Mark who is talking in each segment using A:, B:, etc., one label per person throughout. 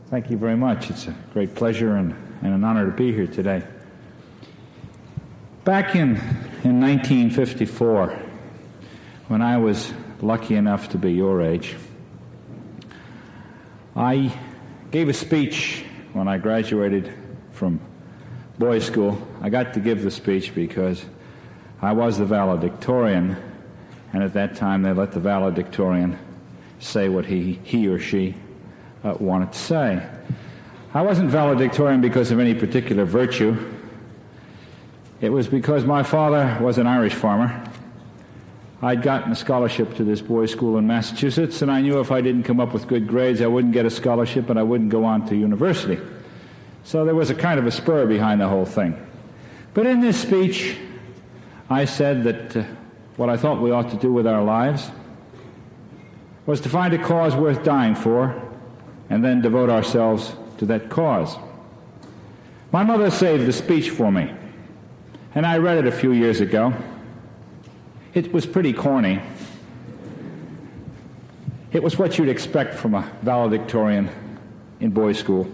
A: Thank you very much. It's a great pleasure and an honor to be here today. Back in 1954, when I was lucky enough to be your age, I gave a speech when I graduated from boys' school. I got to give the speech because I was the valedictorian, and at that time they let the valedictorian say what he or she wanted to say. I wasn't valedictorian because of any particular virtue. It was because my father was an Irish farmer. I'd gotten a scholarship to this boys' school in Massachusetts, and I knew if I didn't come up with good grades, I wouldn't get a scholarship and I wouldn't go on to university. So there was a kind of a spur behind the whole thing. But in this speech, I said that what I thought we ought to do with our lives was to find a cause worth dying for and then devote ourselves to that cause. My mother saved the speech for me, and I read it a few years ago. It was pretty corny. It was what you'd expect from a valedictorian in boys' school.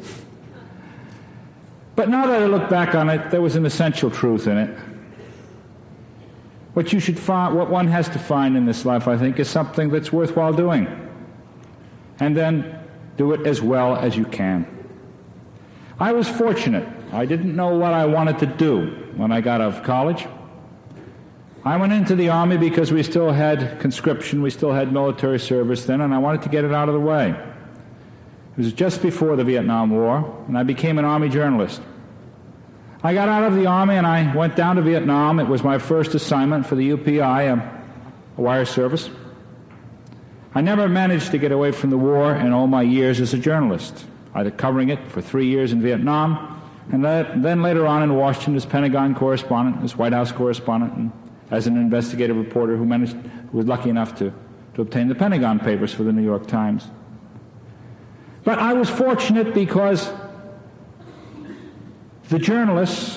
A: But now that I look back on it, there was an essential truth in it. What one has to find in this life, I think, is something that's worthwhile doing. And then do it as well as you can. I was fortunate. I didn't know what I wanted to do when I got out of college. I went into the Army because we still had conscription, we still had military service then, and I wanted to get it out of the way. It was just before the Vietnam War, and I became an Army journalist. I got out of the Army and I went down to Vietnam. It was my first assignment for the UPI, a wire service. I never managed to get away from the war in all my years as a journalist, either covering it for 3 years in Vietnam, and then later on in Washington as Pentagon correspondent, as White House correspondent, and as an investigative reporter who was lucky enough to obtain the Pentagon Papers for the New York Times. But I was fortunate because the journalists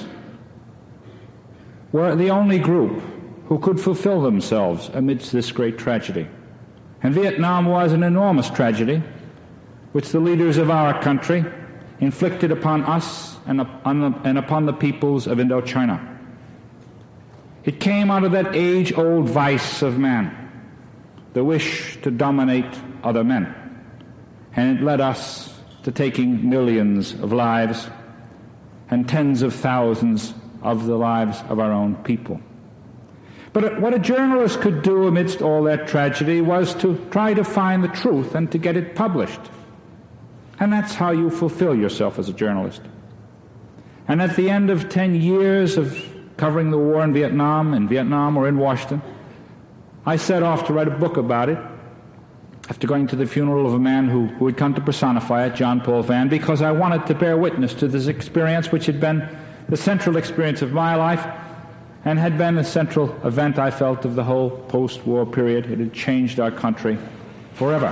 A: were the only group who could fulfill themselves amidst this great tragedy. And Vietnam was an enormous tragedy which the leaders of our country inflicted upon us and upon the peoples of Indochina. It came out of that age-old vice of man, the wish to dominate other men. And it led us to taking millions of lives and tens of thousands of the lives of our own people. But what a journalist could do amidst all that tragedy was to try to find the truth and to get it published. And that's how you fulfill yourself as a journalist. And at the end of 10 years of covering the war in Vietnam or in Washington, I set off to write a book about it after going to the funeral of a man who had come to personify it, John Paul Vann, because I wanted to bear witness to this experience which had been the central experience of my life and had been the central event, I felt, of the whole post-war period. It had changed our country forever.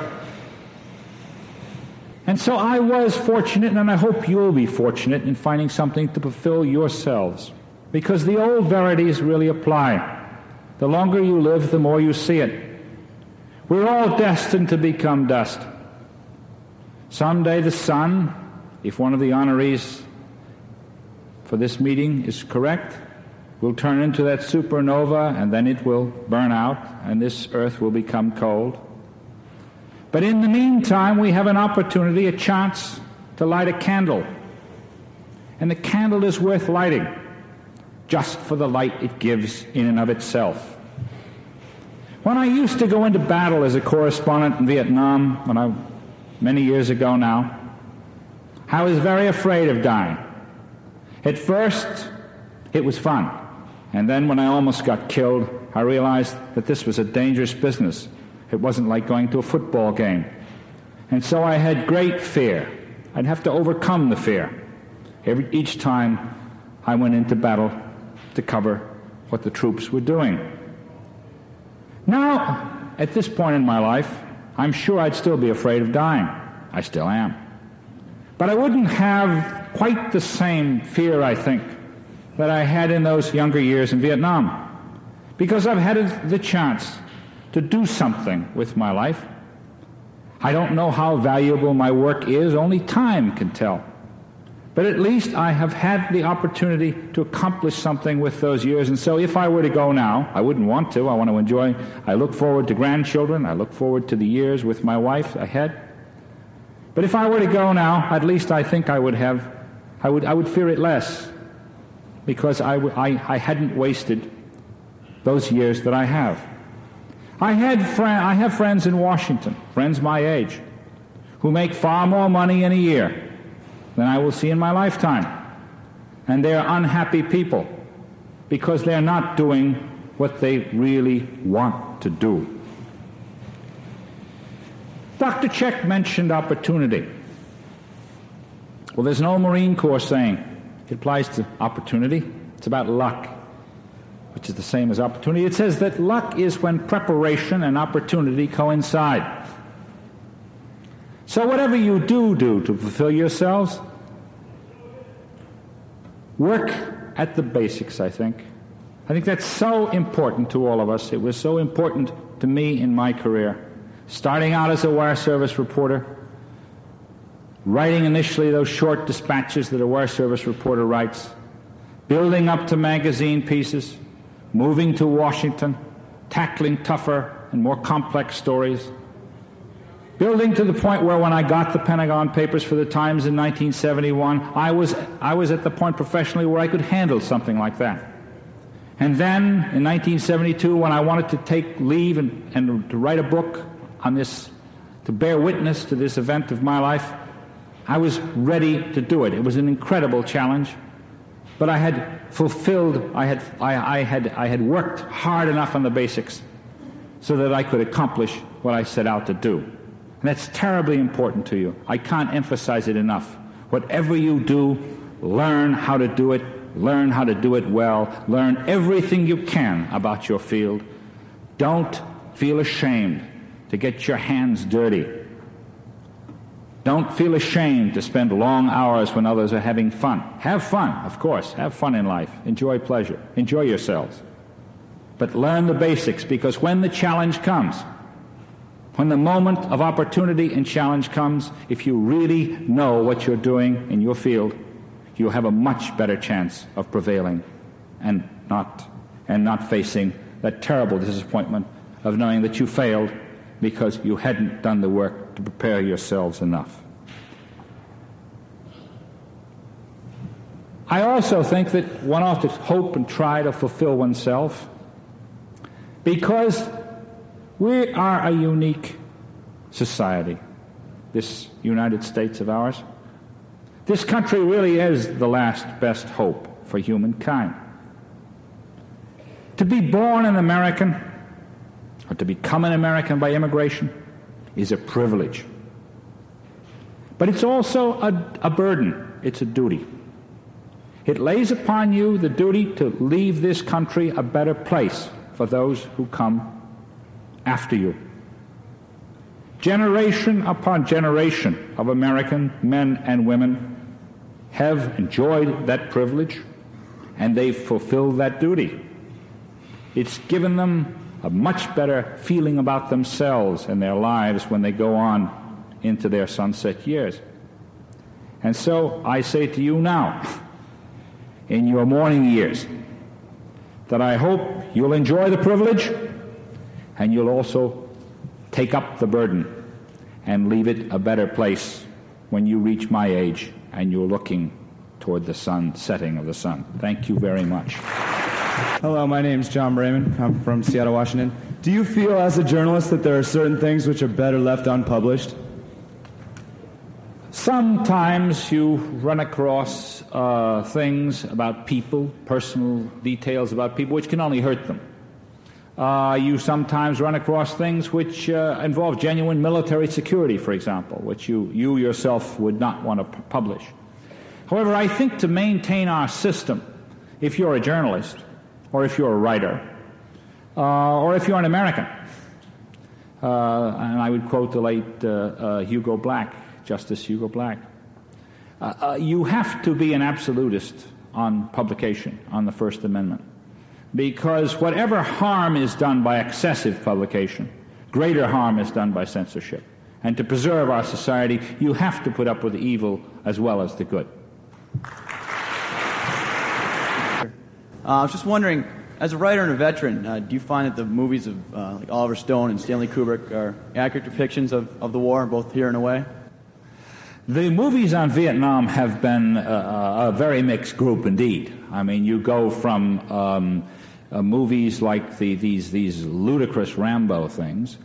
A: And so I was fortunate, and I hope you'll be fortunate in finding something to fulfill yourselves, because the old verities really apply. The longer you live, the more you see it. We're all destined to become dust. Someday the sun, if one of the honorees for this meeting is correct, will turn into that supernova, and then it will burn out, and this earth will become cold. But in the meantime, we have an opportunity, a chance, to light a candle. And the candle is worth lighting, just for the light it gives in and of itself. When I used to go into battle as a correspondent in Vietnam, many years ago now, I was very afraid of dying. At first, it was fun. And then when I almost got killed, I realized that this was a dangerous business. It wasn't like going to a football game. And so I had great fear. I'd have to overcome the fear each time I went into battle to cover what the troops were doing. Now, at this point in my life, I'm sure I'd still be afraid of dying. I still am. But I wouldn't have quite the same fear, I think, that I had in those younger years in Vietnam, because I've had the chance to do something with my life. I don't know how valuable my work is. Only time can tell. But at least I have had the opportunity to accomplish something with those years. And so if I were to go now, I wouldn't want to. I want to enjoy. I look forward to grandchildren. I look forward to the years with my wife ahead. But if I were to go now, at least I think I would fear it less, because I hadn't wasted those years that I have. I have friends in Washington, friends my age, who make far more money in a year than I will see in my lifetime. And they're unhappy people because they're not doing what they really want to do. Dr. Cech mentioned opportunity. Well, there's an old Marine Corps saying, it applies to opportunity. It's about luck, which is the same as opportunity. It says that luck is when preparation and opportunity coincide. So whatever you do to fulfill yourselves, work at the basics, I think. I think that's so important to all of us. It was so important to me in my career. Starting out as a wire service reporter, writing initially those short dispatches that a wire service reporter writes, building up to magazine pieces, moving to Washington, tackling tougher and more complex stories, building to the point where when I got the Pentagon Papers for the Times in 1971, I was at the point professionally where I could handle something like that. And then in 1972, when I wanted to take leave and to write a book on this, to bear witness to this event of my life, I was ready to do it. It was an incredible challenge, but I had fulfilled, I had worked hard enough on the basics so that I could accomplish what I set out to do. And that's terribly important to you. I can't emphasize it enough. Whatever you do, learn how to do it, learn how to do it well, learn everything you can about your field. Don't feel ashamed to get your hands dirty. Don't feel ashamed to spend long hours when others are having fun. Have fun, of course. Have fun in life. Enjoy pleasure. Enjoy yourselves. But learn the basics, because when the challenge comes, when the moment of opportunity and challenge comes, if you really know what you're doing in your field, you'll have a much better chance of prevailing and not facing that terrible disappointment of knowing that you failed because you hadn't done the work to prepare yourselves enough. I also think that one ought to hope and try to fulfill oneself, because we are a unique society, this United States of ours. This country really is the last best hope for humankind. To be born an American, or to become an American by immigration, is a privilege. But it's also a burden. It's a duty. It lays upon you the duty to leave this country a better place for those who come after you. Generation upon generation of American men and women have enjoyed that privilege, and they've fulfilled that duty. It's given them a much better feeling about themselves and their lives when they go on into their sunset years. And so I say to you now, in your morning years, that I hope you'll enjoy the privilege, and you'll also take up the burden and leave it a better place when you reach my age and you're looking toward the setting of the sun. Thank you very much.
B: Hello, my name's John Brayman. I'm from Seattle, Washington. Do you feel as a journalist that there are certain things which are better left unpublished?
A: Sometimes you run across things about people, personal details about people, which can only hurt them. You sometimes run across things which involve genuine military security, for example, which you yourself would not want to publish. However, I think to maintain our system, if you're a journalist, or if you're a writer, or if you're an American, and I would quote the late Hugo Black, Justice Hugo Black, you have to be an absolutist on publication, on the First Amendment. Because whatever harm is done by excessive publication, greater harm is done by censorship. And to preserve our society, you have to put up with the evil as well as the good.
C: I was just wondering, as a writer and a veteran, do you find that the movies of like Oliver Stone and Stanley Kubrick are accurate depictions of the war, both here and away?
A: The movies on Vietnam have been a very mixed group indeed. I mean, you go from movies like these ludicrous Rambo things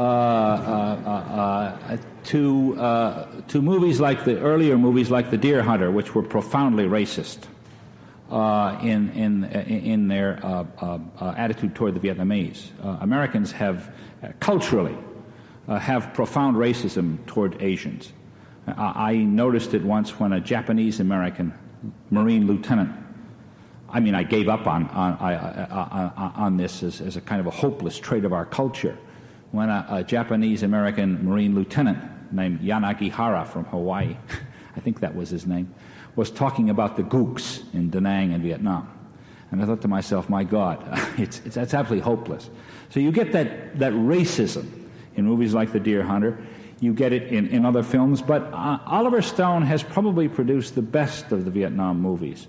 A: to movies like the earlier movies like The Deer Hunter, which were profoundly racist in their attitude toward the Vietnamese. Americans have culturally have profound racism toward Asians. I noticed it once when a Japanese-American Marine lieutenant. I mean, I gave up on this as a kind of a hopeless trait of our culture. When a Japanese-American Marine lieutenant named Yanagihara from Hawaii, I think that was his name, was talking about the gooks in Da Nang in Vietnam. And I thought to myself, my God, it's absolutely hopeless. So you get that racism in movies like The Deer Hunter. You get it in other films. But Oliver Stone has probably produced the best of the Vietnam movies.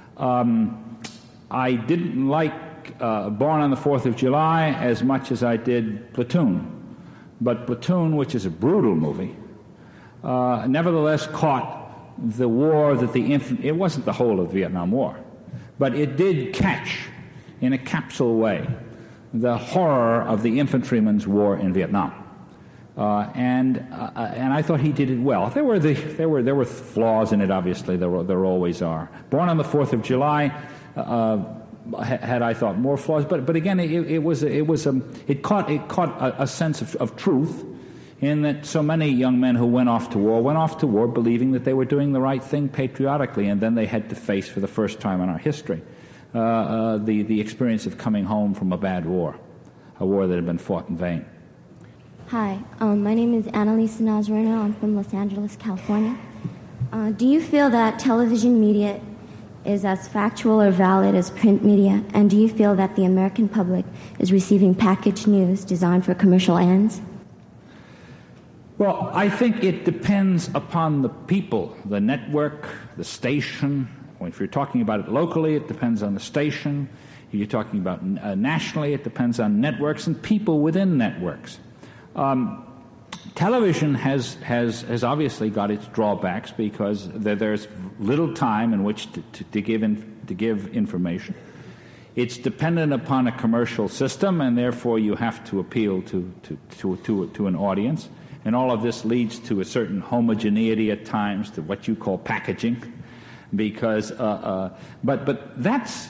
A: I didn't like Born on the 4th of July as much as I did Platoon. But Platoon, which is a brutal movie, nevertheless caught the war that it wasn't the whole of the Vietnam War, but it did catch, in a capsule way, the horror of the infantrymen's war in Vietnam. And I thought he did it well. There were flaws in it, obviously. There always are. Born on the 4th of July had, I thought, more flaws, but again, it caught a sense of truth, in that so many young men who went off to war believing that they were doing the right thing patriotically, and then they had to face, for the first time in our history, the experience of coming home from a bad war, a war that had been fought in vain.
D: Hi, my name is Annalisa Nazareno. I'm from Los Angeles, California. Do you feel that television media is as factual or valid as print media? And do you feel that the American public is receiving packaged news designed for commercial ends?
A: Well, I think it depends upon the people, the network, the station. If you're talking about it locally, it depends on the station. If you're talking about nationally, it depends on networks and people within networks. Television has obviously got its drawbacks because there's little time in which to give information. It's dependent upon a commercial system, and therefore you have to appeal to an audience. And all of this leads to a certain homogeneity at times, to what you call packaging, because but that's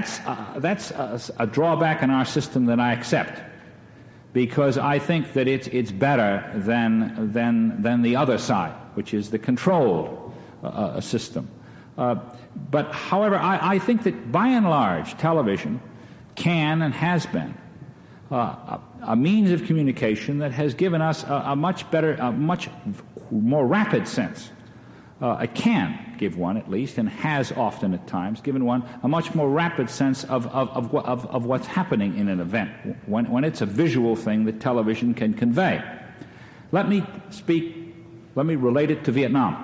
A: a drawback in our system that I accept, because I think that it's better than the other side, which is the controlled system. But however, I think that by and large, television can and has been a means of communication that has given us a much better, a much more rapid sense. It can give one, at least, and has often at times given one a much more rapid sense of what's happening in an event when it's a visual thing that television can convey. Let me relate it to Vietnam.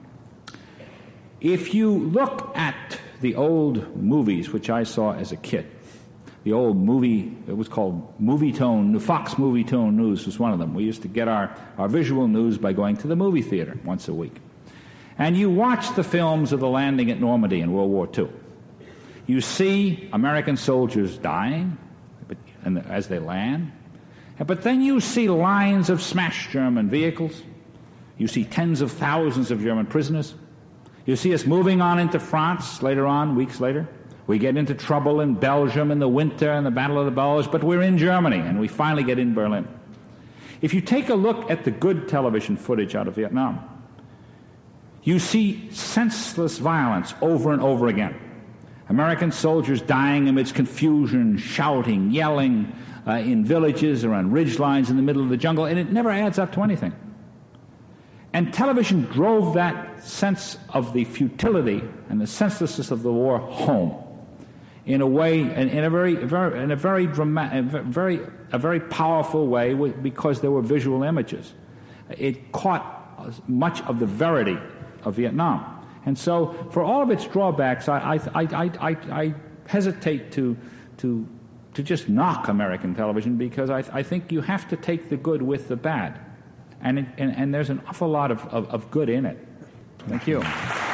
A: If you look at the old movies, which I saw as a kid, the old movie, it was called Movietone, Fox Movietone News was one of them. We used to get our visual news by going to the movie theater once a week. And you watch the films of the landing at Normandy in World War II. You see American soldiers dying as they land, but then you see lines of smashed German vehicles. You see tens of thousands of German prisoners. You see us moving on into France later on, weeks later. We get into trouble in Belgium in the winter and the Battle of the Bulge, but we're in Germany, and we finally get in Berlin. If you take a look at the good television footage out of Vietnam, you see senseless violence over and over again. American soldiers dying amidst confusion, shouting, yelling in villages or on ridge lines in the middle of the jungle, and it never adds up to anything. And television drove that sense of the futility and the senselessness of the war home in a way, in a very powerful way, because there were visual images. it caught much of the verity of Vietnam. And so, for all of its drawbacks, I hesitate to just knock American television, because I think you have to take the good with the bad. And there's an awful lot of good in it. Thank you.